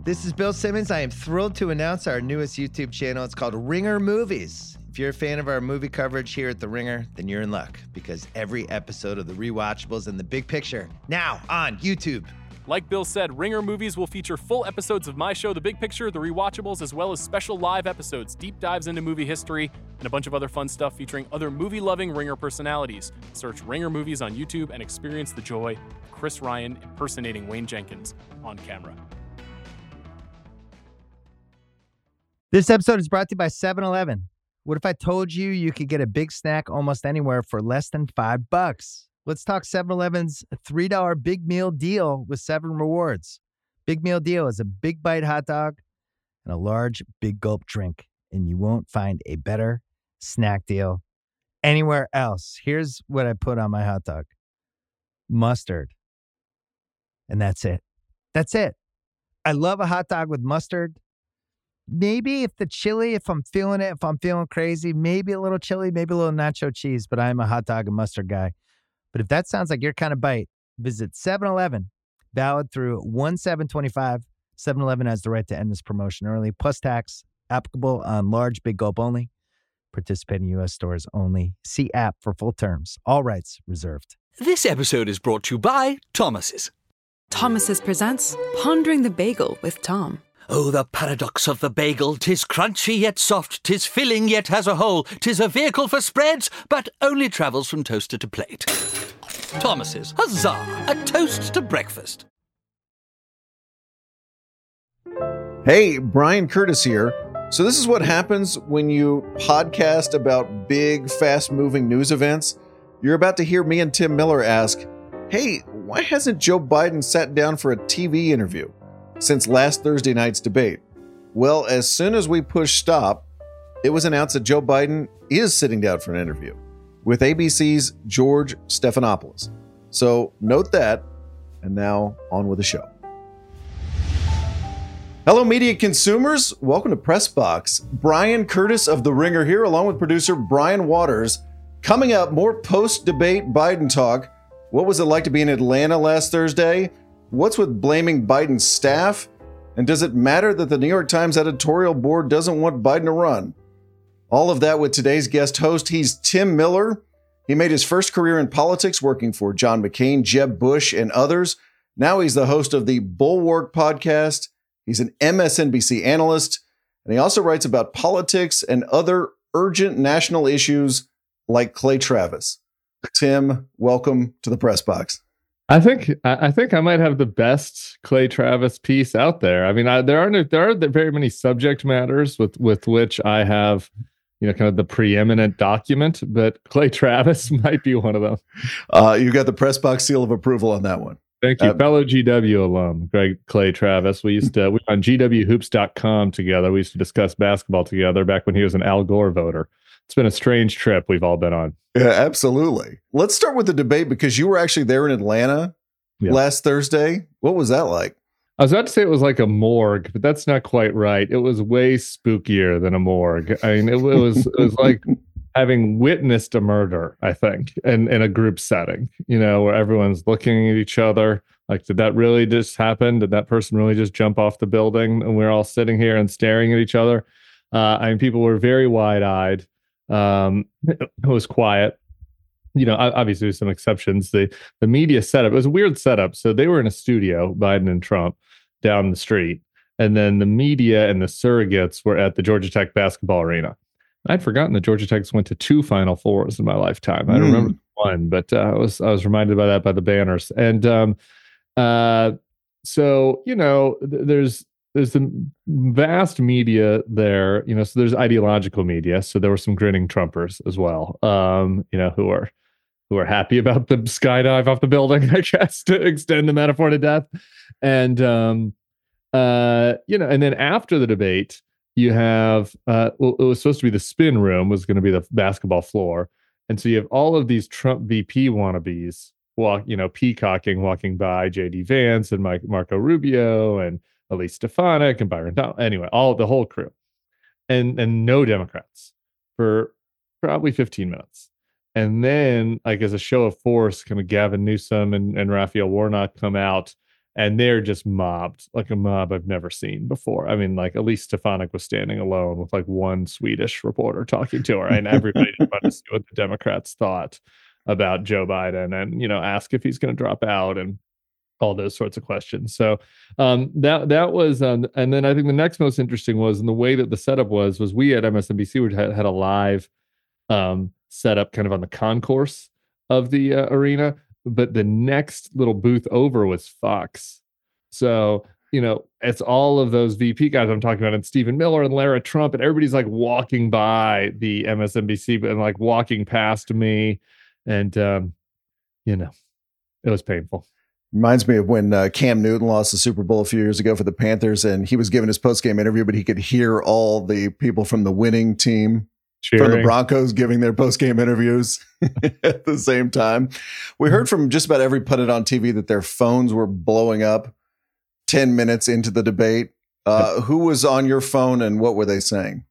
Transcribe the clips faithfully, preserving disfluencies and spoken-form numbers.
This is Bill Simmons. I am thrilled to announce our newest YouTube channel. It's called Ringer Movies. If you're a fan of our movie coverage here at The Ringer, then you're in luck because every episode of The Rewatchables and The Big Picture now on YouTube. Like Bill said, Ringer Movies will feature full episodes of my show, The Big Picture, The Rewatchables, as well as special live episodes, deep dives into movie history, and a bunch of other fun stuff featuring other movie-loving Ringer personalities. Search Ringer Movies on YouTube and experience the joy of Chris Ryan impersonating Wayne Jenkins on camera. This episode is brought to you by seven eleven. What if I told you you could get a big snack almost anywhere for less than five bucks? Let's talk seven eleven's three dollar big meal deal with seven rewards. Big meal deal is a big bite hot dog and a large big gulp drink, and you won't find a better snack deal anywhere else. Here's what I put on my hot dog. Mustard. And that's it. That's it. I love a hot dog with mustard. Maybe if the chili, if I'm feeling it, if I'm feeling crazy, maybe a little chili, maybe a little nacho cheese, but I'm a hot dog and mustard guy. But if that sounds like your kind of bite, visit seven eleven, valid through one seven twenty-five. seven eleven has the right to end this promotion early, plus tax, applicable on large big gulp only. Participating U S stores only. See app for full terms. All rights reserved. This episode is brought to you by Thomas's. Thomas's presents Pondering the Bagel with Tom. Oh, the paradox of the bagel. 'Tis crunchy yet soft, 'tis filling yet has a hole. 'Tis a vehicle for spreads, but only travels from toaster to plate. Thomas's, huzzah, a toast to breakfast. Hey, Brian Curtis here. So this is what happens when you podcast about big, fast-moving news events. You're about to hear me and Tim Miller ask, hey, why hasn't Joe Biden sat down for a T V interview since last Thursday night's debate? Well, as soon as we push stop, it was announced that Joe Biden is sitting down for an interview with A B C's George Stephanopoulos. So note that, and now on with the show. Hello, media consumers. Welcome to Press Box. Brian Curtis of The Ringer here, along with producer Brian Waters. Coming up, more post-debate Biden talk. What was it like to be in Atlanta last Thursday? What's with blaming Biden's staff? And does it matter that the New York Times editorial board doesn't want Biden to run? All of that with today's guest host. He's Tim Miller. He made his first career in politics working for John McCain, Jeb Bush, and others. Now he's the host of the Bulwark podcast. He's an M S N B C analyst, and he also writes about politics and other urgent national issues like Clay Travis. Tim, welcome to the Press Box. I think I think I might have the best Clay Travis piece out there. I mean, I, there aren't there aren't very many subject matters with with which I have, you know, kind of the preeminent document, but Clay Travis might be one of them. Uh, you got the Press Box seal of approval on that one. Thank you, Um, fellow G W alum, Greg Clay Travis. We used to we were on G W hoops dot com together. We used to discuss basketball together back when he was an Al Gore voter. It's been a strange trip we've all been on. Yeah, absolutely. Let's start with the debate because you were actually there in Atlanta Yeah. last Thursday. What was that like? I was about to say it was like a morgue, but that's not quite right. It was way spookier than a morgue. I mean, it, it was it was like having witnessed a murder, I think, in, in a group setting, you know, where everyone's looking at each other. Like, did that really just happen? Did that person really just jump off the building? And we're all sitting here and staring at each other. Uh, I mean, people were very wide-eyed. Um, it was quiet. You know, obviously there's some exceptions. The the media setup, it was a weird setup. So they were in a studio, Biden and Trump, down the street. And then the media and the surrogates were at the Georgia Tech basketball arena. I'd forgotten that Georgia Tech went to two Final Fours in my lifetime. I don't Mm. remember one, but uh, I was I was reminded by that by the banners. And um, uh, so, you know, th- there's there's the vast media there, you know, so there's ideological media. So there were some grinning Trumpers as well, um, you know, who are who are happy about the skydive off the building, I guess, to extend the metaphor to death. And, um, uh, you know, and then after the debate, you have, uh, well, it was supposed to be the spin room was going to be the basketball floor. And so you have all of these Trump V P wannabes walk, you know, peacocking, walking by J D Vance and Mike, Marco Rubio and Elise Stefanik and Byron Donald. Anyway, all the whole crew, and and no Democrats for probably fifteen minutes. And then, like, as a show of force, kind of Gavin Newsom and, and Raphael Warnock come out and they're just mobbed, like a mob I've never seen before. I mean, like Elise Stefanik was standing alone with like one Swedish reporter talking to her, and everybody just wanted to see what the Democrats thought about Joe Biden, and you know, ask if he's going to drop out and all those sorts of questions. So um, that that was, um, and then I think the next most interesting was, and the way that the setup was, was we at M S N B C we had, had a live um, setup kind of on the concourse of the uh, arena, but the next little booth over was Fox. So, you know, it's all of those V P guys I'm talking about, and Stephen Miller and Lara Trump, and everybody's like walking by the M S N B C, and like walking past me, and um, you know, it was painful. Reminds me of when uh, Cam Newton lost the Super Bowl a few years ago for the Panthers, and he was giving his post-game interview, but he could hear all the people from the winning team Cheering. from the Broncos giving their post-game interviews at the same time. We heard from just about every pundit on T V that their phones were blowing up ten minutes into the debate. Uh, who was on your phone, and what were they saying?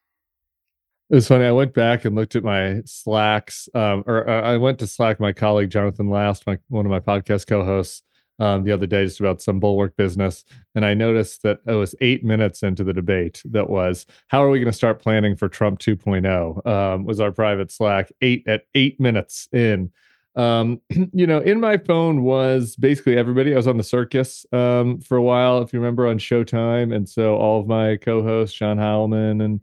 It was funny. I went back and looked at my Slacks, um, or uh, I went to Slack my colleague Jonathan Last, my, one of my podcast co-hosts, um, the other day, just about some bulwark business, and I noticed that it was eight minutes into the debate. That was, how are we going to start planning for Trump two point oh? Um, was our private Slack eight at eight minutes in. Um, you know, in my phone was basically everybody. I was on the circus um, for a while, if you remember, on Showtime, and so all of my co-hosts, John Heilman and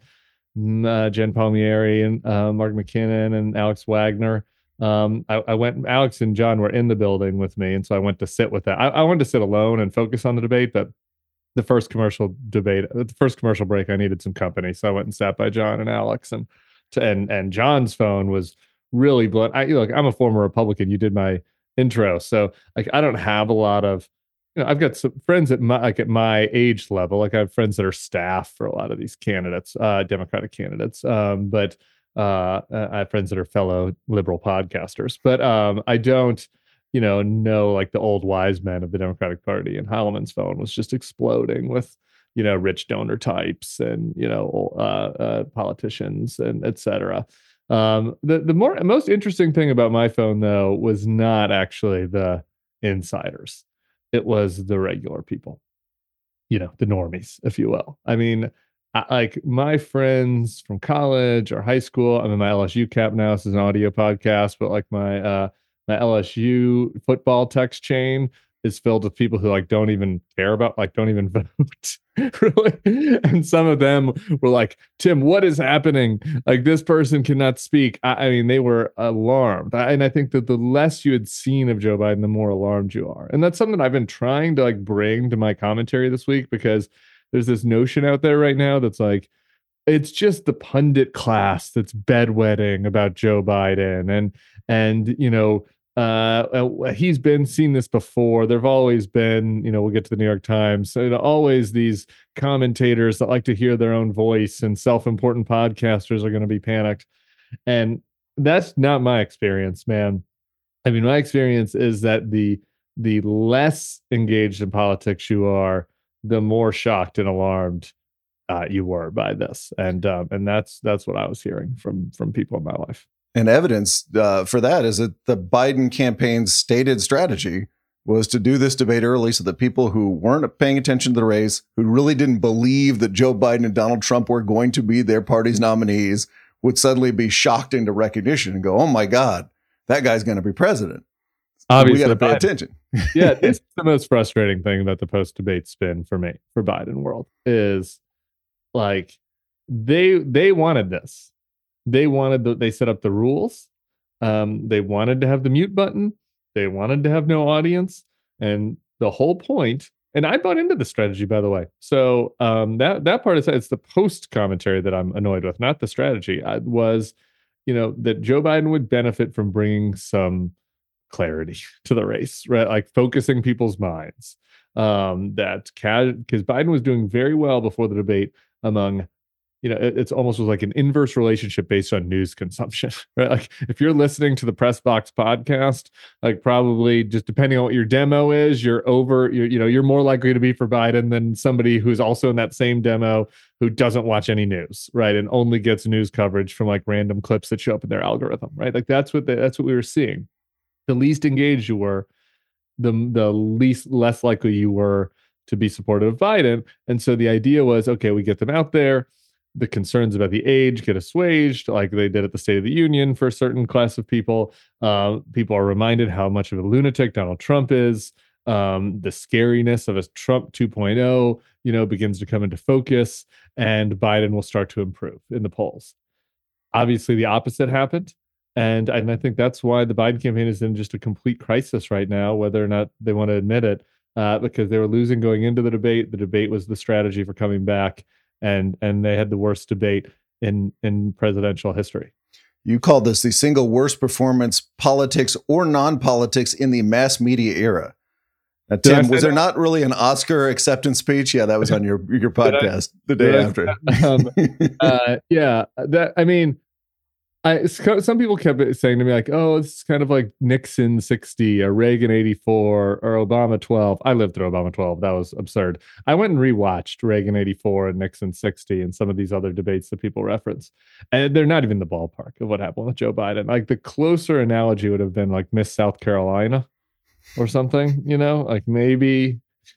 Uh, Jen Palmieri and uh, Mark McKinnon and Alex Wagner. Um, I, I went, Alex and John were in the building with me. And so I went to sit with that. I, I wanted to sit alone and focus on the debate, but the first commercial debate, the first commercial break, I needed some company. So I went and sat by John and Alex, and, to, and, and John's phone was really blown. I, look, I'm a former Republican. You did my intro. So like, I don't have a lot of, you know, I've got some friends at my, like at my age level. Like I have friends that are staff for a lot of these candidates, uh, Democratic candidates. Um, but uh, I have friends that are fellow liberal podcasters. But um, I don't, you know, know like the old wise men of the Democratic Party. And Heilman's phone was just exploding with, you know, rich donor types and, you know, uh, uh, politicians and et cetera. Um, the the more most interesting thing about my phone, though, was not actually the insiders. It was the regular people, you know, the normies, if you will. I mean, I, like my friends from college or high school, I'm in my L S U cap now. This is an audio podcast, but like my uh, my L S U football text chain is filled with people who like don't even care about, like don't even vote, really. And some of them were like, Tim, what is happening? Like this person cannot speak. I, I mean, they were alarmed. I, and I think that the less you had seen of Joe Biden, the more alarmed you are. And that's something I've been trying to like bring to my commentary this week, because there's this notion out there right now that's like, it's just the pundit class that's bedwetting about Joe Biden. And, and, you know, Uh, he's been seen this before. There've always been, you know, we'll get to the New York Times. So, you know, always these commentators that like to hear their own voice, and self-important podcasters are going to be panicked. And that's not my experience, man. I mean, my experience is that the the less engaged in politics you are, the more shocked and alarmed uh, you were by this. And um, and that's that's what I was hearing from from people in my life. And evidence uh, for that is that the Biden campaign's stated strategy was to do this debate early so that people who weren't paying attention to the race, who really didn't believe that Joe Biden and Donald Trump were going to be their party's nominees, would suddenly be shocked into recognition and go, oh my God, that guy's going to be president. Obviously, we got to pay Biden. attention. Yeah, this is the most frustrating thing about the post-debate spin for me, for Biden world, is like they they wanted this. They wanted the, they set up the rules. Um, they wanted to have the mute button. They wanted to have no audience. And the whole point, and I bought into the strategy, by the way. So um, that that part is, it's the post commentary that I'm annoyed with, not the strategy. I was, you know, that Joe Biden would benefit from bringing some clarity to the race, right? Like focusing people's minds. Um, that because Biden was doing very well before the debate among, you know, it, it's almost was like an inverse relationship based on news consumption, right? Like if you're listening to the Press Box podcast, like probably just depending on what your demo is, you're over, you're, you know, you're more likely to be for Biden than somebody who's also in that same demo who doesn't watch any news, right? And only gets news coverage from like random clips that show up in their algorithm, right? Like that's what they, that's what we were seeing. The least engaged you were, the the least less likely you were to be supportive of Biden. And so the idea was, okay, we get them out there. The concerns about the age get assuaged, like they did at the State of the Union for a certain class of people. Uh, people are reminded how much of a lunatic Donald Trump is. Um, the scariness of a Trump two point oh, you know, begins to come into focus, and Biden will start to improve in the polls. Obviously, the opposite happened. And, and I think that's why the Biden campaign is in just a complete crisis right now, whether or not they want to admit it, uh, because they were losing going into the debate. The debate was the strategy for coming back. And and they had the worst debate in in presidential history. You called this the single worst performance, politics or non-politics, in the mass media era. Now, Tim, was there that? not really an Oscar acceptance speech? Yeah, that was on your your podcast I, the day after. um, uh, yeah, that I mean, I some people kept saying to me like, "Oh, this is kind of like Nixon sixty or Reagan eighty-four or Obama twelve." I lived through Obama twelve. That was absurd. I went and rewatched Reagan eighty-four and Nixon sixty and some of these other debates that people reference, and they're not even the ballpark of what happened with Joe Biden. Like the closer analogy would have been like Miss South Carolina or something. You know, like maybe.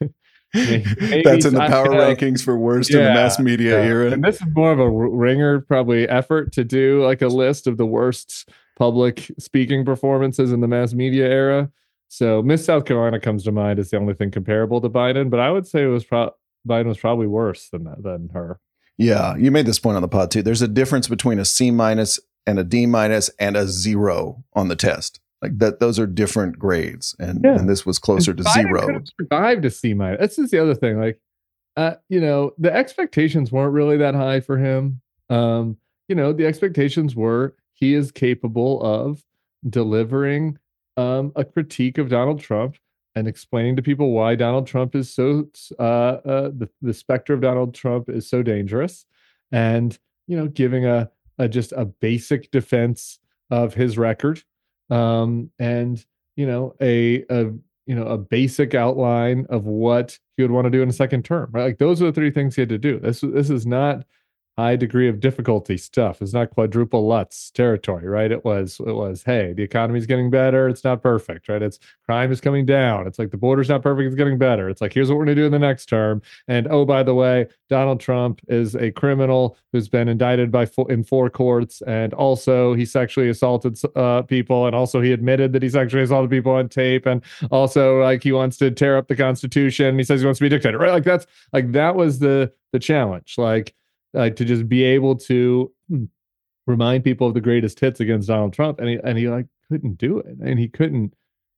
Maybe That's in the power rankings for worst yeah, in the mass media yeah. era. And this is more of a Ringer probably effort to do like a list of the worst public speaking performances in the mass media era. So Miss South Carolina comes to mind as the only thing comparable to Biden, but I would say it was pro- Biden was probably worse than that, than her. Yeah, you made this point on the pod too. There's a difference between a C minus and a D minus and a zero on the test. Like that, those are different grades, and, yeah. and this was closer and to Biden zero. Could have survived a C minus. This is the other thing. Like, uh, you know, the expectations weren't really that high for him. Um, you know, the expectations were he is capable of delivering um, a critique of Donald Trump and explaining to people why Donald Trump is so uh, uh, the the specter of Donald Trump is so dangerous, and you know, giving a, a just a basic defense of his record. Um, and, you know, a, a, you know, a basic outline of what he would want to do in a second term, right? Like those are the three things he had to do. This, this is not high degree of difficulty stuff. It's not quadruple Lutz territory, right? It was, it was, hey, the economy's getting better. It's not perfect, right? It's crime is coming down. It's like the border's not perfect. It's getting better. It's like, here's what we're going to do in the next term. And oh, by the way, Donald Trump is a criminal who's been indicted by four, in four courts. And also he sexually assaulted uh, people. And also he admitted that he sexually assaulted people on tape. And also like he wants to tear up the Constitution. He says he wants to be a dictator, right? Like that's like, that was the, the challenge. Like, Like to just be able to remind people of the greatest hits against Donald Trump, and he and he like couldn't do it, and he couldn't,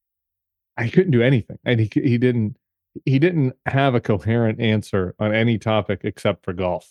I couldn't do anything, and he he didn't he didn't have a coherent answer on any topic except for golf.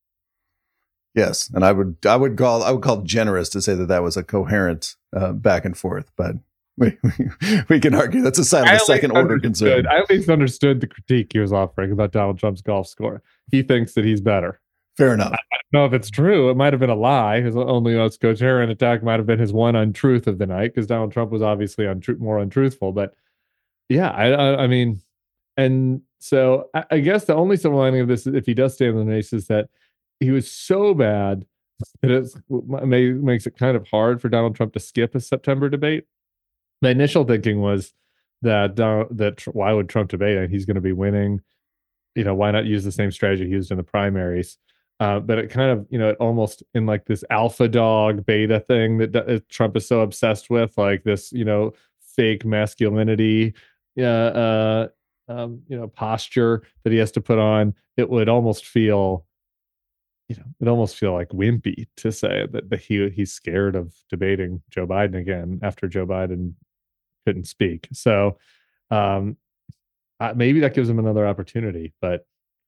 Yes, and I would I would call I would call generous to say that that was a coherent uh, back and forth, but we we can argue that's a sign of a second order concern. I at least understood the critique he was offering about Donald Trump's golf score. He thinks that he's better. Fair enough. I don't know if it's true. It might have been a lie. His only most coherent attack might have been his one untruth of the night, because Donald Trump was obviously untru- more untruthful. But yeah, I, I, I mean, and so I, I guess the only silver lining of this, if he does stay in the race, is that he was so bad that it may, makes it kind of hard for Donald Trump to skip a September debate. My initial thinking was that that why would Trump debate? He's going to be winning. You know, why not use the same strategy he used in the primaries? Uh, but it kind of, you know, it almost in like this alpha dog beta thing that, that Trump is so obsessed with, like this, you know, fake masculinity, uh, uh, um, you know, posture that he has to put on. It would almost feel, you know, it almost feel like wimpy to say that, that he he's scared of debating Joe Biden again after Joe Biden couldn't speak. So um, uh, maybe that gives him another opportunity, but.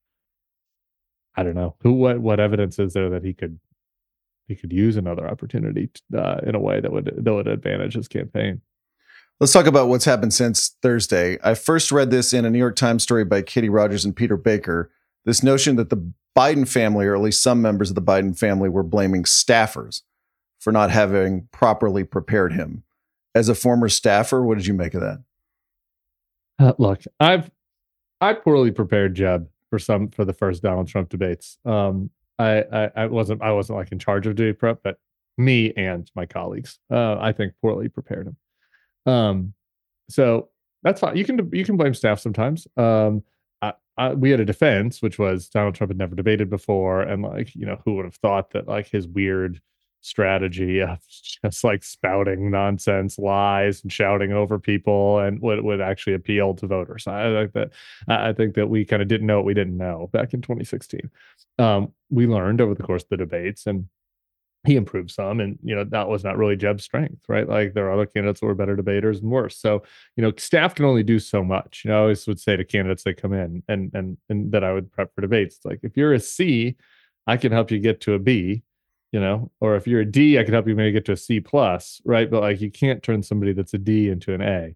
I don't know who, what, what evidence is there that he could, he could use another opportunity uh, in a way that would, that would advantage his campaign. Let's talk about what's happened since Thursday. I first read this in a New York Times story by Katie Rogers and Peter Baker. This notion that the Biden family, or at least some members of the Biden family, were blaming staffers for not having properly prepared him. As a former staffer, what did you make of that? Uh, look, I've, I poorly prepared Jeb. For some, for the first Donald Trump debates, um, I, I, I wasn't, I wasn't like in charge of debate prep, but me and my colleagues, uh, I think poorly prepared him. Um, so that's fine. You can you can blame staff sometimes. Um, I, I, we had a defense, which was Donald Trump had never debated before, and like you know, who would have thought that like his weird strategy of just like spouting nonsense, lies, and shouting over people, and would would actually appeal to voters. I think that I think that we kind of didn't know what we didn't know back in twenty sixteen. Um, we learned over the course of the debates, and he improved some, and you know that was not really Jeb's strength, right? Like there are other candidates who were better debaters and worse. So you know, staff can only do so much. You know, I always would say to candidates that come in and and and that I would prep for debates, it's like if you're a C, I can help you get to a B, you know, or if you're a D, I can help you maybe get to a C plus, right? But like you can't turn somebody that's a D into an A.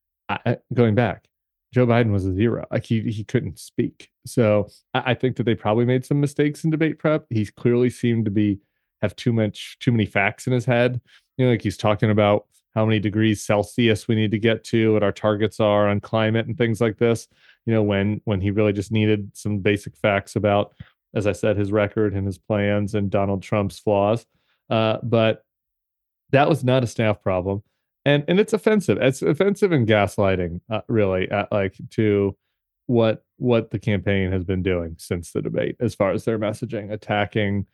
I, going back, Joe Biden was a zero. Like he he couldn't speak. So I, I think that they probably made some mistakes in debate prep. He clearly seemed to be have too much, too many facts in his head. You know, like he's talking about how many degrees Celsius we need to get to, what our targets are on climate and things like this. You know, when when he really just needed some basic facts about, as I said, his record and his plans and Donald Trump's flaws. Uh, but that was not a staff problem, and and it's offensive. It's offensive and gaslighting, uh, really, uh, like to what what the campaign has been doing since the debate, as far as their messaging, attacking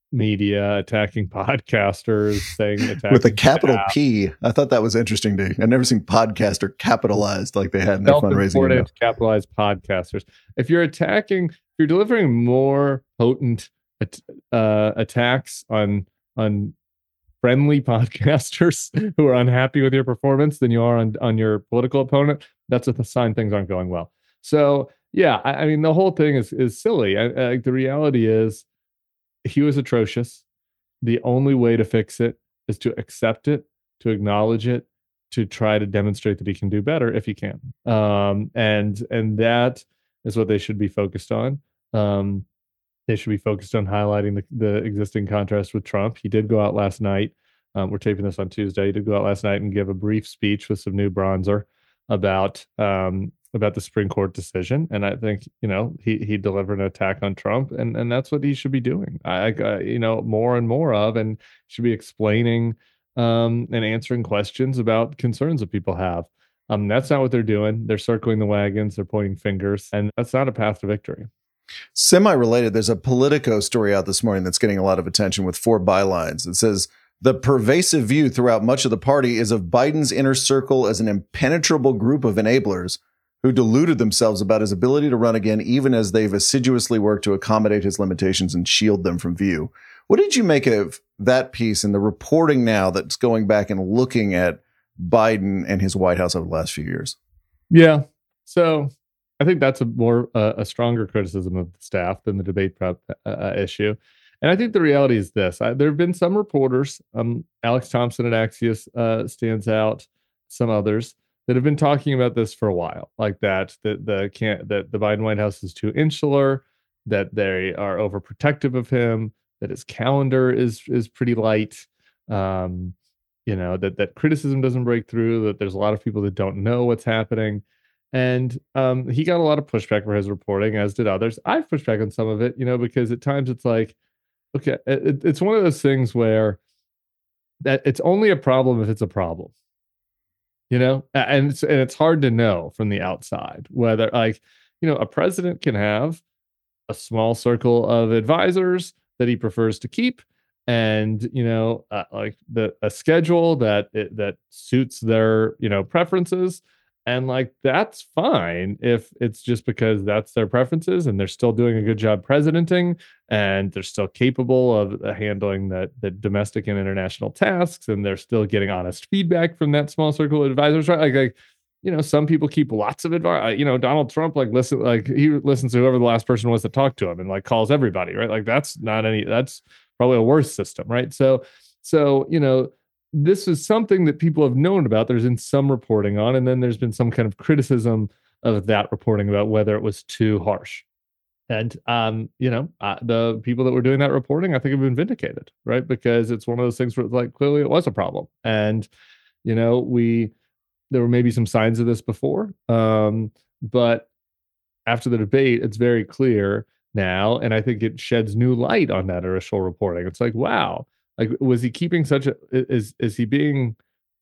media, attacking podcasters, saying attacking with a capital staff. P. I thought that was interesting to I've never seen podcaster capitalized like they had in their fundraising. Self-important capitalized podcasters. If you're attacking, if you're delivering more potent uh, attacks on on friendly podcasters who are unhappy with your performance than you are on on your political opponent, that's a sign things aren't going well. So yeah, I, I mean the whole thing is is silly. I, I, the reality is, he was atrocious. The only way to fix it is to accept it, to acknowledge it, to try to demonstrate that he can do better if he can. Um, and and that is what they should be focused on. Um, they should be focused on highlighting the, the existing contrast with Trump. He did go out last night. Um, we're taping this on Tuesday. He did go out last night and give a brief speech with some new bronzer about um, about the Supreme Court decision, and I think you know he he delivered an attack on Trump, and and that's what he should be doing. I, I you know more and more of, and should be explaining um, and answering questions about concerns that people have. Um, that's not what they're doing. They're circling the wagons. They're pointing fingers, and that's not a path to victory. Semi-related, there's a Politico story out this morning that's getting a lot of attention with four bylines. It says, the pervasive view throughout much of the party is of Biden's inner circle as an impenetrable group of enablers who deluded themselves about his ability to run again, even as they've assiduously worked to accommodate his limitations and shield them from view. What did you make of that piece and the reporting now that's going back and looking at Biden and his White House over the last few years? Yeah. So I think that's a more uh, a stronger criticism of the staff than the debate prep uh, issue. And I think the reality is this. I, there have been some reporters, um, Alex Thompson at Axios uh, stands out, some others, that have been talking about this for a while, like that, that the can't that the Biden White House is too insular, that they are overprotective of him, that his calendar is is pretty light, um, you know, that that criticism doesn't break through, that there's a lot of people that don't know what's happening. And um, he got a lot of pushback for his reporting, as did others. I've pushed back on some of it, you know, because at times it's like, okay, it, it's one of those things where that it's only a problem if it's a problem. You know, and it's, and it's hard to know from the outside whether, like, you know, a president can have a small circle of advisors that he prefers to keep, and you know, uh, like the a schedule that it, that suits their you know preferences, and like that's fine if it's just because that's their preferences, and they're still doing a good job presidenting, and they're still capable of handling the, the domestic and international tasks, and they're still getting honest feedback from that small circle of advisors, right? Like, like you know, some people keep lots of advice. You know, Donald Trump, like, listen, like he listens to whoever the last person was to talk to him, and like calls everybody, right? Like that's not any, that's probably a worse system, right? So, so you know, this is something that people have known about. There's been some reporting on, and then there's been some kind of criticism of that reporting about whether it was too harsh. And, um, you know, uh, the people that were doing that reporting, I think, have been vindicated, right? Because it's one of those things where it's like, clearly it was a problem. And, you know, we, there were maybe some signs of this before, um, but after the debate, it's very clear now. And I think it sheds new light on that initial reporting. It's like, wow, like, was he keeping such a, is, is he being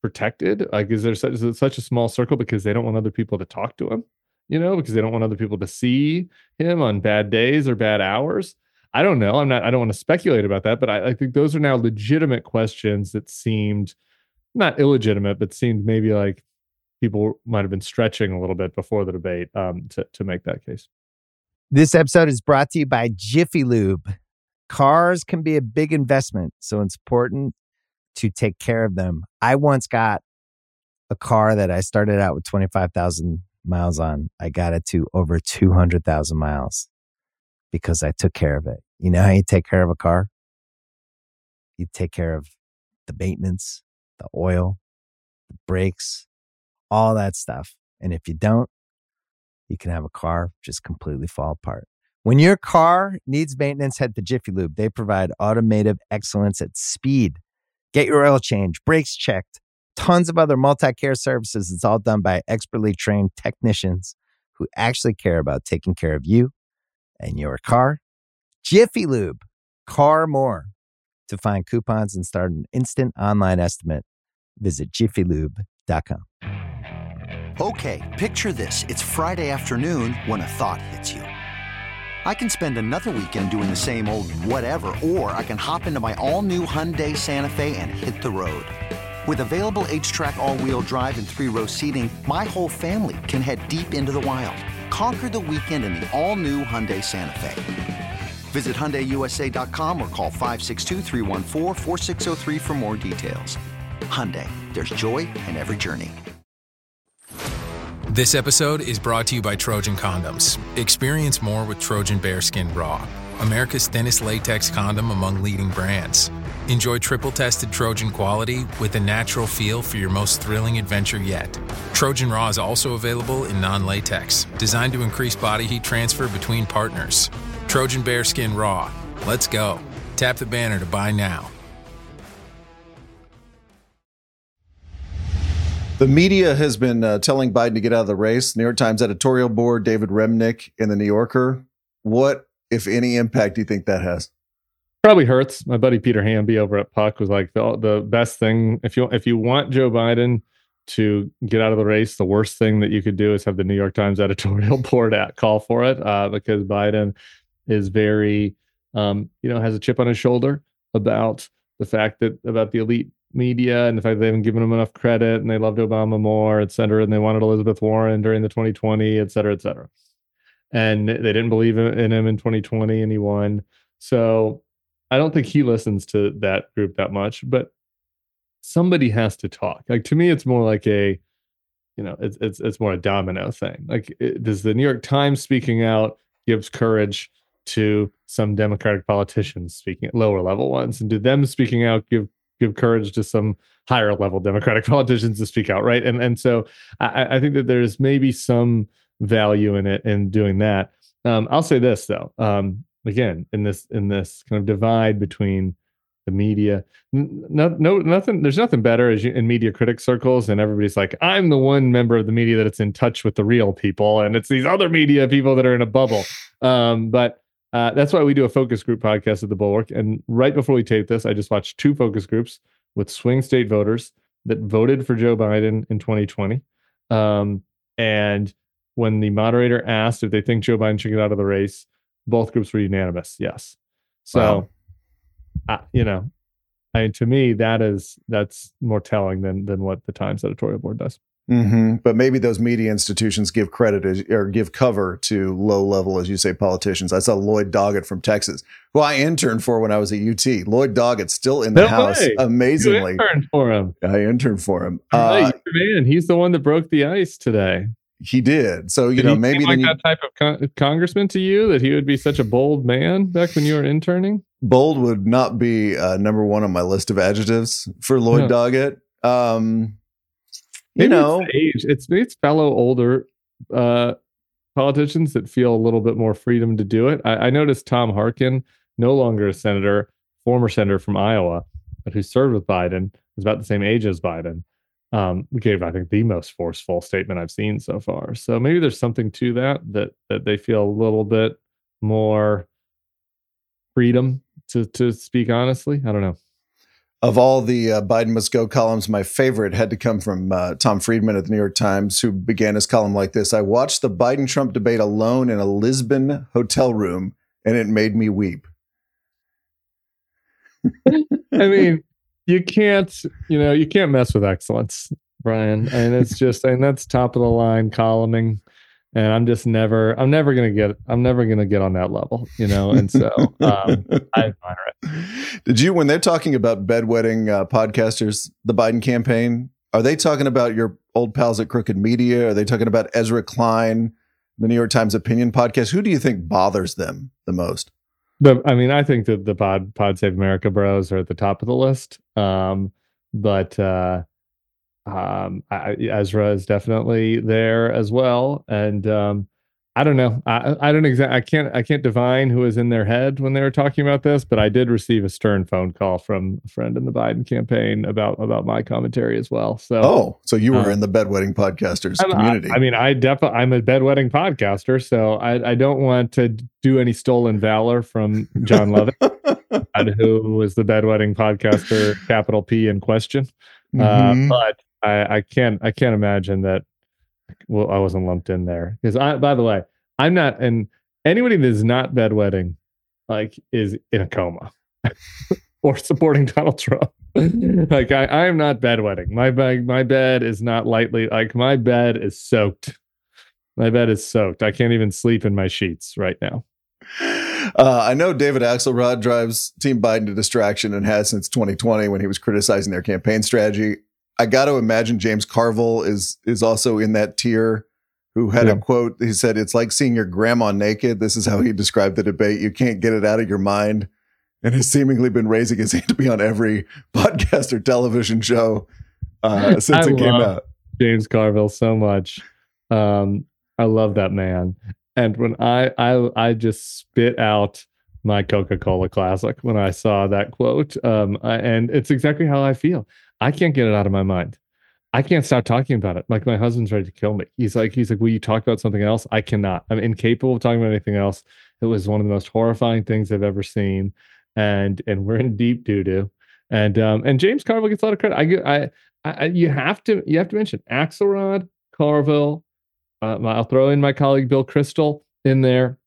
protected? Like, is there such, is it such a small circle because they don't want other people to talk to him? You know, because they don't want other people to see him on bad days or bad hours. I don't know. I'm not, I don't want to speculate about that, but I, I think those are now legitimate questions that seemed not illegitimate, but seemed maybe like people might have been stretching a little bit before the debate um, to, to make that case. This episode is brought to you by Jiffy Lube. Cars can be a big investment, so it's important to take care of them. I once got a car that I started out with twenty-five thousand miles on. I got it to over two hundred thousand miles because I took care of it. You know how you take care of a car? You take care of the maintenance, the oil, the brakes, all that stuff. And if you don't, you can have a car just completely fall apart. When your car needs maintenance, head to Jiffy Lube. They provide automotive excellence at speed. Get your oil change, brakes checked, tons of other multi-care services. It's all done by expertly trained technicians who actually care about taking care of you and your car. Jiffy Lube, car more. To find coupons and start an instant online estimate, visit jiffy lube dot com. Okay, picture this. It's Friday afternoon when a thought hits you. I can spend another weekend doing the same old whatever, or I can hop into my all-new Hyundai Santa Fe and hit the road. With available H-Track all-wheel drive and three-row seating, my whole family can head deep into the wild. Conquer the weekend in the all-new Hyundai Santa Fe. Visit Hyundai U S A dot com or call five six two, three one four, four six zero three for more details. Hyundai, there's joy in every journey. This episode is brought to you by Trojan Condoms. Experience more with Trojan Bearskin Raw, America's thinnest latex condom among leading brands. Enjoy triple-tested Trojan quality with a natural feel for your most thrilling adventure yet. Trojan Raw is also available in non-latex, designed to increase body heat transfer between partners. Trojan Bearskin Raw. Let's go. Tap the banner to buy now. The media has been uh, telling Biden to get out of the race. New York Times editorial board, David Remnick in the New Yorker. What, if any, impact do you think that has? Probably hurts. My buddy Peter Hamby over at Puck was like, the, the best thing, if you if you want Joe Biden to get out of the race, the worst thing that you could do is have the New York Times editorial board at call for it, uh, because Biden is very, um, you know, has a chip on his shoulder about the fact that, about the elite media and the fact that they haven't given him enough credit and they loved Obama more, et cetera. And they wanted Elizabeth Warren during the twenty twenty, et cetera, et cetera. And they didn't believe in him in twenty twenty and he won. So I don't think he listens to that group that much, but somebody has to talk. Like, to me, it's more like a, you know, it's it's it's more a domino thing. Like, it, does the New York Times speaking out gives courage to some Democratic politicians speaking at lower level ones, and do them speaking out give give courage to some higher level Democratic politicians to speak out, right? And and so I, I think that there's maybe some value in it in doing that. Um, I'll say this though, um, again, in this in this kind of divide between the media, no, no, nothing. There's nothing better as you, in media critic circles, and everybody's like, I'm the one member of the media that's in touch with the real people, and it's these other media people that are in a bubble. Um, but uh, that's why we do a focus group podcast at the Bulwark. And right before we tape this, I just watched two focus groups with swing state voters that voted for Joe Biden in twenty twenty. Um, and when the moderator asked if they think Joe Biden should get out of the race, both groups were unanimous. Yes. So. Wow. Uh, you know, I mean, to me, that is that's more telling than than what the Times editorial board does. Mm-hmm. But maybe those media institutions give credit as, or give cover to low level, as you say, politicians. I saw Lloyd Doggett from Texas, who I interned for when I was at U T. Lloyd Doggett's still in the no house, way. amazingly. You interned for him. I interned for him. Uh, uh, man, he's the one that broke the ice today. He did. So, you did know, he maybe seem like you, that type of con- congressman to you, that he would be such a bold man back when you were interning. Bold would not be uh, number one on my list of adjectives for Lloyd Yeah. Doggett. Um, you Maybe know, it's age. It's it's fellow older uh, politicians that feel a little bit more freedom to do it. I, I noticed Tom Harkin, no longer a senator, former senator from Iowa, but who served with Biden, is about the same age as Biden. Um, gave, I think, the most forceful statement I've seen so far. So maybe there's something to that, that that they feel a little bit more freedom to to speak honestly. I don't know. Of all the uh, Biden must go columns, my favorite had to come from uh, Tom Friedman at the New York Times, who began his column like this: I watched the Biden-Trump debate alone in a Lisbon hotel room, and it made me weep. I mean, you can't, you know, you can't mess with excellence, Brian. And it's just, and that's top of the line columning. And I'm just never, I'm never going to get, I'm never going to get on that level, you know? And so um, I admire it. Did you, when they're talking about bedwetting uh, podcasters, the Biden campaign, are they talking about your old pals at Crooked Media? Are they talking about Ezra Klein, the New York Times opinion podcast? Who do you think bothers them the most? But I mean, I think that the Pod Pod Save America bros are at the top of the list. Um, but uh, um, I, Ezra is definitely there as well. And um, I don't know. I, I don't exactly. I can't. I can't divine who was in their head when they were talking about this. But I did receive a stern phone call from a friend in the Biden campaign about about my commentary as well. So, oh, so you were um, in the bedwetting podcasters I'm, community. I, I mean, I definitely. I'm a bedwetting podcaster, so I, I don't want to do any stolen valor from John Lovett, who was the bedwetting podcaster, capital P in question. Mm-hmm. Uh, but I, I can't. I can't imagine that. Well, I wasn't lumped in there because I, by the way, I'm not, and anybody that is not bedwetting, like, is in a coma or supporting Donald Trump. Like, I, I am not bedwetting. My bed, my bed is not lightly, like, my bed is soaked. My bed is soaked. I can't even sleep in my sheets right now. Uh, I know David Axelrod drives Team Biden to distraction and has since twenty twenty when he was criticizing their campaign strategy. I got to imagine James Carville is is also in that tier, who had Yeah. a quote. He said, "It's like seeing your grandma naked." This is how he described the debate. You can't get it out of your mind, and has seemingly been raising his hand to be on every podcast or television show uh, since I it came love out. James Carville so much. Um, I love that man. And when I I I just spit out my Coca-Cola Classic when I saw that quote, um, I, and it's exactly how I feel. I can't get it out of my mind. I can't stop talking about it. Like, my husband's ready to kill me. He's like, he's like, will you talk about something else? I cannot. I'm incapable of talking about anything else. It was one of the most horrifying things I've ever seen. And and we're in deep doo-doo. And um, and James Carville gets a lot of credit. I get I, I you have to you have to mention Axelrod, Carville. Uh, I'll throw in my colleague Bill Crystal in there.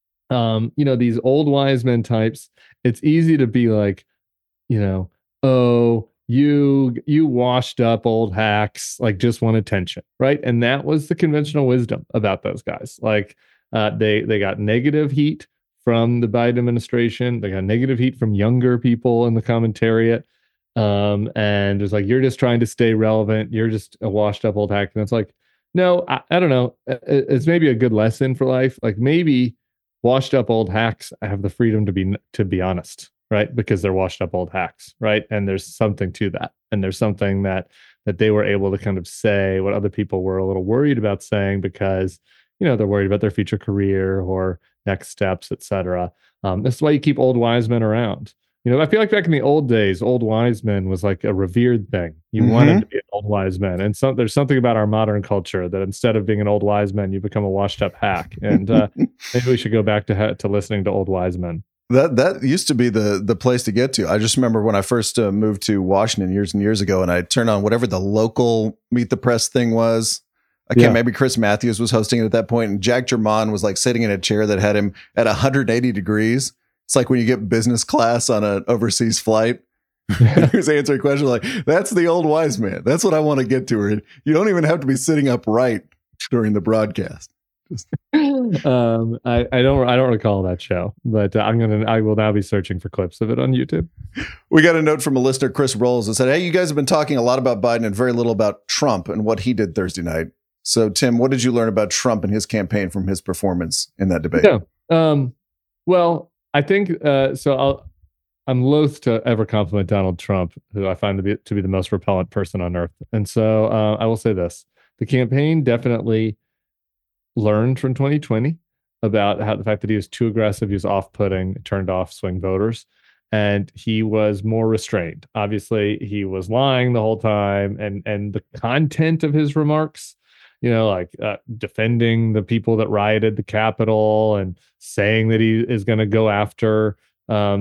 Um, you know, these old wise men types. It's easy to be like, you know, oh, you you washed up old hacks, like, just want attention, right? And that was the conventional wisdom about those guys. Like, uh, they they got negative heat from the Biden administration. They got negative heat from younger people in the commentariat. Um, and it's like, you're just trying to stay relevant. You're just a washed up old hack. And it's like, no, I, I don't know. It's maybe a good lesson for life. Like, maybe washed up old hacks have the freedom to be to be honest, right? Because they're washed up old hacks, right? And there's something to that. And there's something that that they were able to kind of say what other people were a little worried about saying, because, you know, they're worried about their future career or next steps, et cetera. Um, that's why you keep old wise men around. You know, I feel like back in the old days, old wise men was like a revered thing. You Mhm. wanted to be an old wise man. And so there's something about our modern culture that instead of being an old wise man, you become a washed up hack. And uh, maybe we should go back to ha- to listening to old wise men. That that used to be the the place to get to. I just remember when I first uh, moved to Washington years and years ago, and I turned on whatever the local Meet the Press thing was. I can't. Yeah. Maybe Chris Matthews was hosting it at that point, and Jack Germán was like sitting in a chair that had him at one hundred eighty degrees. It's like when you get business class on an overseas flight. He was answering questions like, "That's the old wise man. That's what I want to get to." Her. You don't even have to be sitting upright during the broadcast. um, I, I don't I don't recall that show, but uh, I'm gonna I will now be searching for clips of it on YouTube. We got a note from a listener, Chris Rolls, that said, "Hey, you guys have been talking a lot about Biden and very little about Trump and what he did Thursday night. So, Tim, what did you learn about Trump and his campaign from his performance in that debate?" Yeah. Um, well, I think uh, so. I'll, I'm loath to ever compliment Donald Trump, who I find to be to be the most repellent person on earth. And so uh, I will say this: the campaign definitely learned from twenty twenty about how the fact that he was too aggressive, he was off-putting, turned off swing voters, and he was more restrained. Obviously, he was lying the whole time, and and the content of his remarks, you know, like uh, defending the people that rioted the Capitol and saying that he is going to go after um,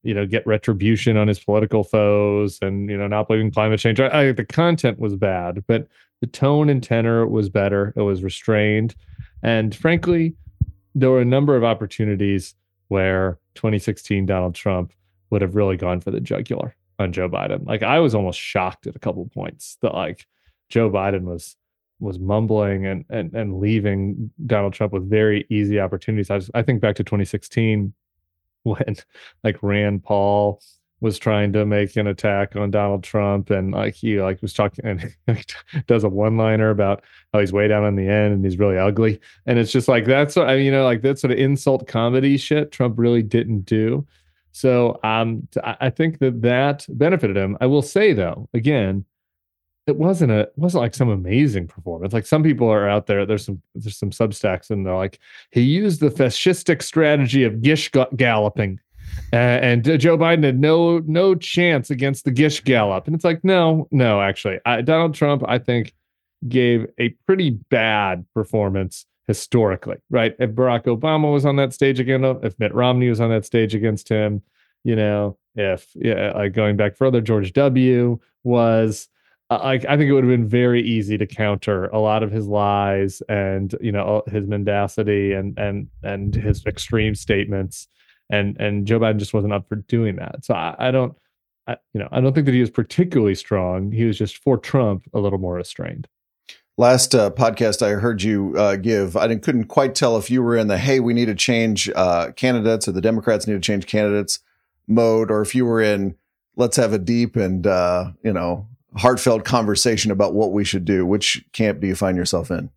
you know, get retribution on his political foes and, you know, not believing climate change. I, I, the content was bad, but the tone and tenor was better. It was restrained. And frankly, there were a number of opportunities where twenty sixteen Donald Trump would have really gone for the jugular on Joe Biden. Like, I was almost shocked at a couple of points that like Joe Biden was was mumbling and and and leaving Donald Trump with very easy opportunities. I, was, I think back to twenty sixteen when like Rand Paul was trying to make an attack on Donald Trump, and like he like was talking and does a one-liner about how he's way down on the end and he's really ugly, and it's just like that's I mean, you know, like that sort of insult comedy shit Trump really didn't do. So um, I think that that benefited him. I will say though, again, it wasn't a it wasn't like some amazing performance. Like some people are out there. There's some there's some Substacks, and they're like, he used the fascistic strategy of gish galloping, uh, and Joe Biden had no no chance against the gish gallop. And it's like, no, no, actually, I, Donald Trump, I think, gave a pretty bad performance historically. Right? If Barack Obama was on that stage again, if Mitt Romney was on that stage against him, you know, if yeah, like going back further, George W. was. I, I think it would have been very easy to counter a lot of his lies and, you know, his mendacity and and and his extreme statements, and and Joe Biden just wasn't up for doing that. So I, I don't, I, you know, I don't think that he was particularly strong. He was just, for Trump, a little more restrained. Last uh, podcast I heard you uh, give, I didn't, couldn't quite tell if you were in the hey, we need to change uh, candidates, or the Democrats need to change candidates mode, or if you were in let's have a deep and uh, you know. heartfelt conversation about what we should do. Which camp do you find yourself in?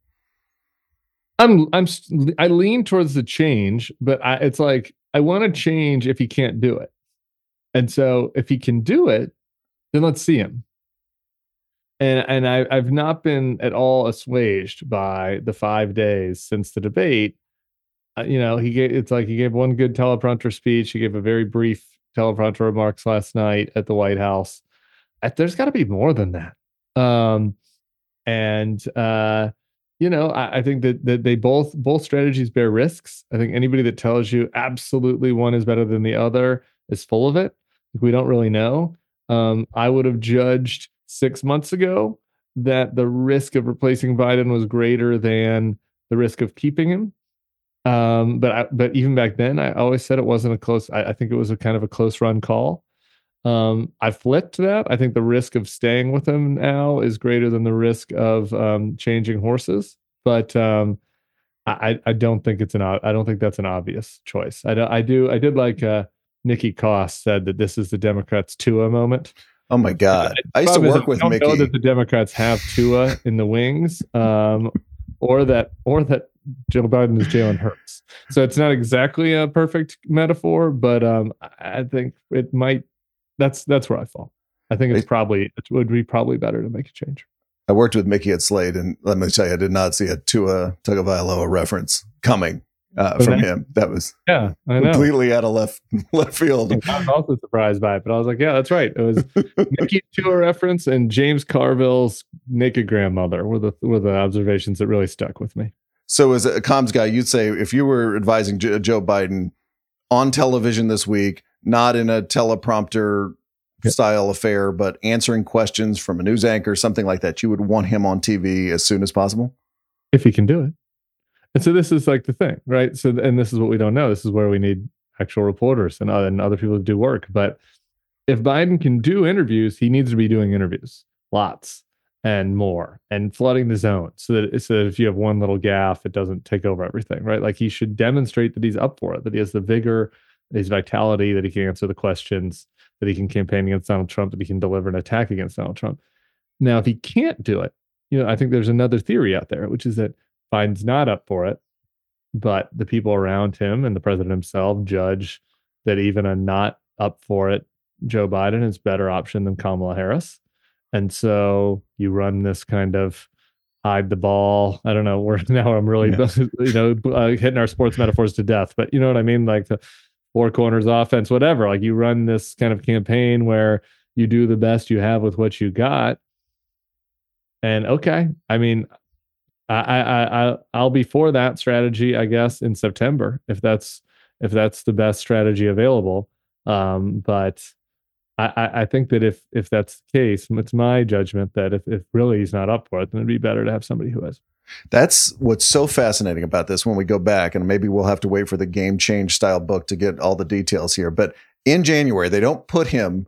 I'm I'm I lean towards the change, but I, it's like I want to change if he can't do it, and so if he can do it, then let's see him. And and I I've not been at all assuaged by the five days since the debate. Uh, you know, he gave, it's like he gave one good teleprompter speech. He gave a very brief teleprompter remarks last night at the White House. There's got to be more than that. Um, and, uh, you know, I, I think that, that they both, both strategies bear risks. I think anybody that tells you absolutely one is better than the other is full of it. We don't really know. Um, I would have judged six months ago that the risk of replacing Biden was greater than the risk of keeping him. Um, but, I, but even back then, I always said it wasn't a close, I, I think it was a kind of a close run call. Um, I flipped that. I think the risk of staying with him now is greater than the risk of um, changing horses. But um, I, I don't think it's an. I don't think that's an obvious choice. I, do, I do. I did like uh, Nikki Koss said that this is the Democrats' Tua moment. Oh my God! I used to work with I don't Mickey. know that the Democrats have Tua in the wings, um, or that or that Joe Biden is Jalen Hurts. So it's not exactly a perfect metaphor, but um, I think it might. That's that's where I fall. I think it's probably it would be probably better to make a change. I worked with Mickey at Slate, and let me tell you, I did not see a Tua Tagovailoa reference coming uh, from him. That was yeah, I know. completely out of left left field. I was also surprised by it, but I was like, yeah, that's right. It was Mickey Tua reference and James Carville's naked grandmother were the were the observations that really stuck with me. So, as a comms guy, you'd say if you were advising J- Joe Biden on television this week, not in a teleprompter yep. style affair, but answering questions from a news anchor, something like that, you would want him on T V as soon as possible? If he can do it. And so this is like the thing, right? So, and this is what we don't know. This is where we need actual reporters and, uh, and other people to do work. But if Biden can do interviews, he needs to be doing interviews, lots and more, and flooding the zone so that, so that if you have one little gaffe, it doesn't take over everything, right? Like he should demonstrate that he's up for it, that he has the vigor, his vitality, that he can answer the questions, that he can campaign against Donald Trump, that he can deliver an attack against Donald Trump. Now, if he can't do it, you know, I think there's another theory out there, which is that Biden's not up for it, but the people around him and the president himself judge that even a not up for it Joe Biden is a better option than Kamala Harris. And so you run this kind of hide the ball. I don't know. We're now I'm really, yeah. you know, uh, hitting our sports metaphors to death, but you know what I mean? Like the four corners offense, whatever. Like you run this kind of campaign where you do the best you have with what you got. And okay, I mean, I, I, I, I'll be for that strategy, I guess, in September, if that's if that's the best strategy available. Um, but I, I, I think that if if that's the case, it's my judgment that if, if really he's not up for it, then it'd be better to have somebody who is. That's what's so fascinating about this when we go back, and maybe we'll have to wait for the Game Change style book to get all the details here. But in January, they don't put him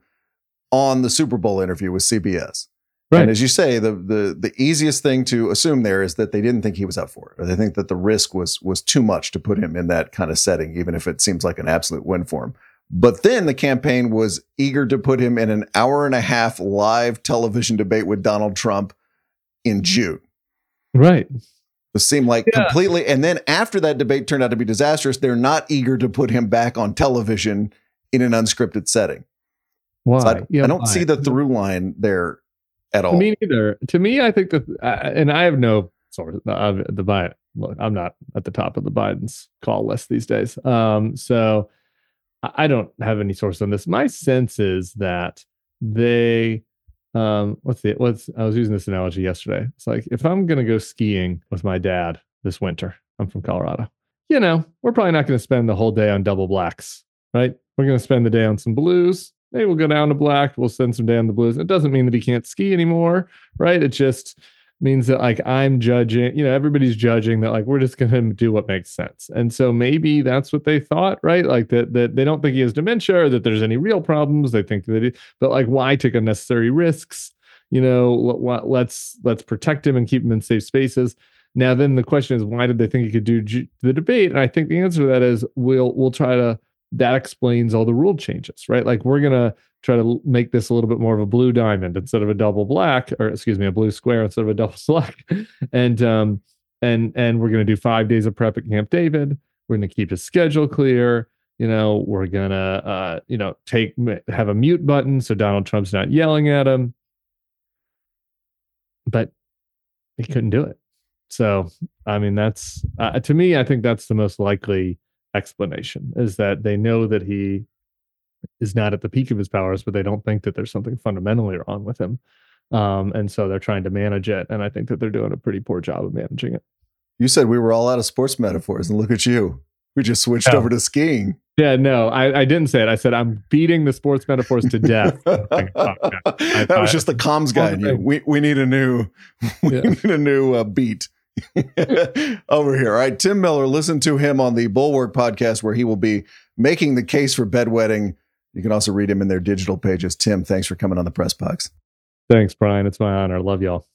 on the Super Bowl interview with C B S. Right. And as you say, the, the the easiest thing to assume there is that they didn't think he was up for it, or they think that the risk was was too much to put him in that kind of setting, even if it seems like an absolute win for him. But then the campaign was eager to put him in an hour and a half live television debate with Donald Trump in June. Right. It seemed like yeah. completely. And then after that debate turned out to be disastrous, they're not eager to put him back on television in an unscripted setting. Why? So I, yeah, I don't why? see the through line there at all. Me neither. To me, I think that, uh, and I have no sort of uh, the Biden. Look, I'm not at the top of the Biden's call list these days. Um, so I don't have any source on this. My sense is that they, um, what's the, what's, I was using this analogy yesterday. It's like, if I'm going to go skiing with my dad this winter, I'm from Colorado, you know, we're probably not going to spend the whole day on double blacks, right? We're going to spend the day on some blues. Maybe we'll go down to black. We'll spend some day on the blues. It doesn't mean that he can't ski anymore, right? It just means that like I'm judging, you know, everybody's judging that like we're just going to do what makes sense. And so maybe that's what they thought, right? Like that that they don't think he has dementia or that there's any real problems. They think that, he, but like why take unnecessary risks? You know, let, let's let's protect him and keep him in safe spaces. Now, then the question is, why did they think he could do g- the debate? And I think the answer to that is we'll we'll try to. That explains all the rule changes, right? Like we're gonna try to make this a little bit more of a blue diamond instead of a double black, or excuse me, a blue square instead of a double select. And um and and we're gonna do five days of prep at Camp David. We're gonna keep his schedule clear. You know, we're gonna uh you know take have a mute button so Donald Trump's not yelling at him. But he couldn't do it. So I mean, that's uh, to me, I think that's the most likely explanation, is that they know that he is not at the peak of his powers, but they don't think that there's something fundamentally wrong with him. Um, and so they're trying to manage it. And I think that they're doing a pretty poor job of managing it. You said we were all out of sports metaphors, and look at you. We just switched oh. over to skiing. Yeah, no, I, I didn't say it. I said I'm beating the sports metaphors to death. That was just the comms guy in you. We we need a new we yeah. need a new uh, beat. Over here. All right. Tim Miller, listen to him on the Bulwark podcast where he will be making the case for bedwetting. You can also read him in their digital pages. Tim, thanks for coming on the Press Box. Thanks, Brian. It's my honor. Love y'all.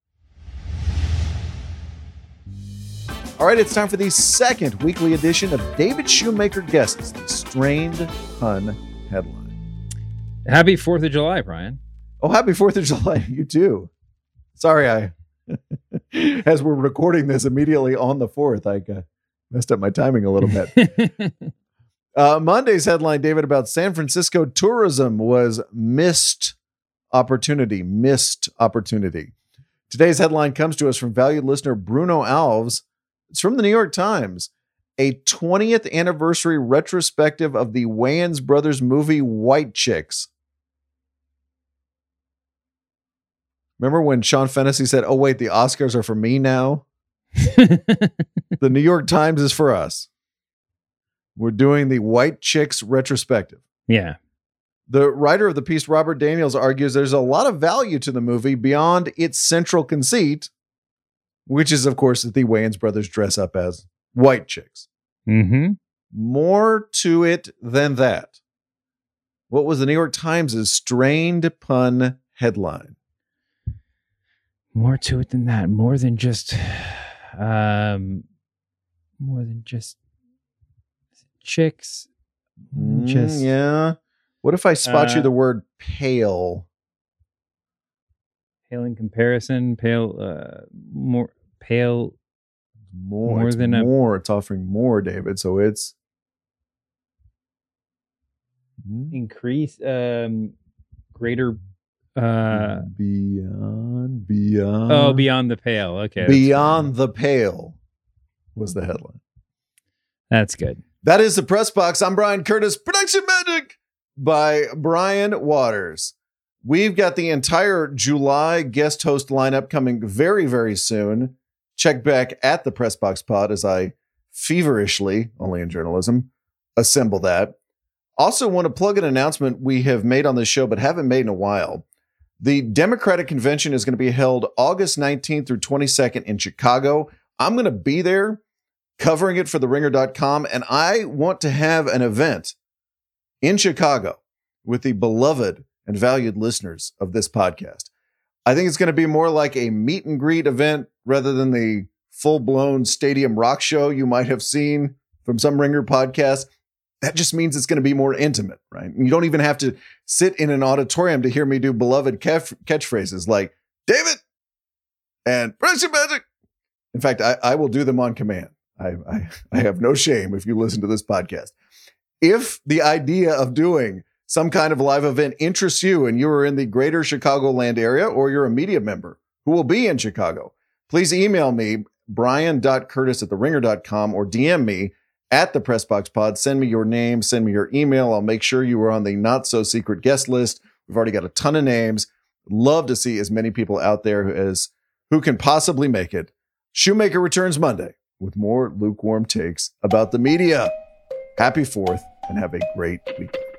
All right. It's time for the second weekly edition of David Shoemaker Guesses, the Strained Pun headline. Happy fourth of July, Brian. Oh, happy fourth of July. You too. Sorry, I as we're recording this immediately on the fourth, I uh, messed up my timing a little bit. uh, Monday's headline, David, about San Francisco tourism was missed opportunity, missed opportunity. Today's headline comes to us from valued listener Bruno Alves. It's from the New York Times. A twentieth anniversary retrospective of the Wayans Brothers movie White Chicks. Remember when Sean Fennessy said, oh, wait, the Oscars are for me now? The New York Times is for us. We're doing the White Chicks retrospective. Yeah. The writer of the piece, Robert Daniels, argues there's a lot of value to the movie beyond its central conceit, which is, of course, that the Wayans brothers dress up as white chicks. Mm-hmm. More to it than that. What was the New York Times' strained pun headline? More to it than that. More than just, um, more than just chicks. Mm, just yeah. What if I spot uh, you the word pale? Pale in comparison. Pale. Uh, more pale. More. More it's than more. A, it's offering more, David. So it's increase. Um, greater. Uh, beyond, beyond. Oh, beyond the pale. Okay. Beyond the pale was the headline. That's good. That is the Press Box. I'm Brian Curtis. Production Magic by Brian Waters. We've got the entire July guest host lineup coming very, very soon. Check back at the Press Box Pod as I feverishly, only in journalism, assemble that. Also want to plug an announcement we have made on this show, but haven't made in a while. The Democratic Convention is going to be held August nineteenth through twenty-second in Chicago. I'm going to be there covering it for the ringer dot com, and I want to have an event in Chicago with the beloved and valued listeners of this podcast. I think it's going to be more like a meet and greet event rather than the full-blown stadium rock show you might have seen from some Ringer podcasts. That just means it's going to be more intimate, right? You don't even have to sit in an auditorium to hear me do beloved catch- catchphrases like David and Pressure Magic. In fact, I, I will do them on command. I, I, I have no shame if you listen to this podcast. If the idea of doing some kind of live event interests you and you are in the greater Chicagoland area or you're a media member who will be in Chicago, please email me, brian dot curtis at the ringer dot com, or D M me at the Pressbox Pod. Send me your name, send me your email. I'll make sure you are on the not so secret guest list. We've already got a ton of names. Love to see as many people out there as who can possibly make it. Shoemaker returns Monday with more lukewarm takes about the media. Happy fourth and have a great week.